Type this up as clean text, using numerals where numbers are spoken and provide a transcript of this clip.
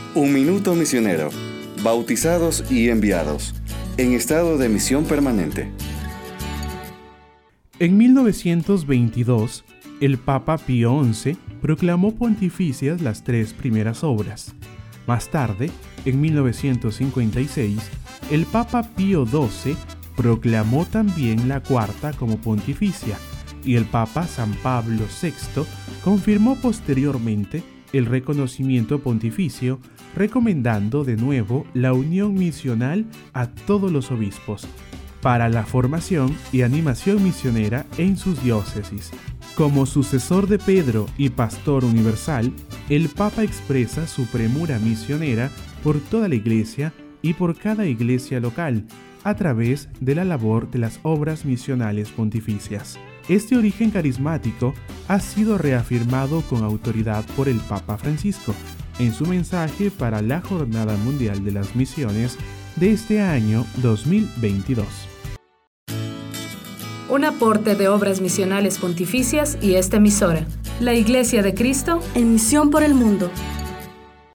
Un minuto misionero. Bautizados y enviados. En estado de misión permanente. En 1922, el Papa Pío XI proclamó pontificias las 3 primeras obras. Más tarde, en 1956, el Papa Pío XII proclamó también la 4ª como pontificia, y el Papa San Pablo VI confirmó posteriormente el reconocimiento pontificio, recomendando de nuevo la unión misional a todos los obispos para la formación y animación misionera en sus diócesis. Como sucesor de Pedro y pastor universal, el Papa expresa su premura misionera por toda la Iglesia y por cada iglesia local, a través de la labor de las obras misionales pontificias. Este origen carismático ha sido reafirmado con autoridad por el Papa Francisco en su mensaje para la Jornada Mundial de las Misiones de este año 2022. Un aporte de Obras Misionales Pontificias y esta emisora, la Iglesia de Cristo, en misión por el mundo.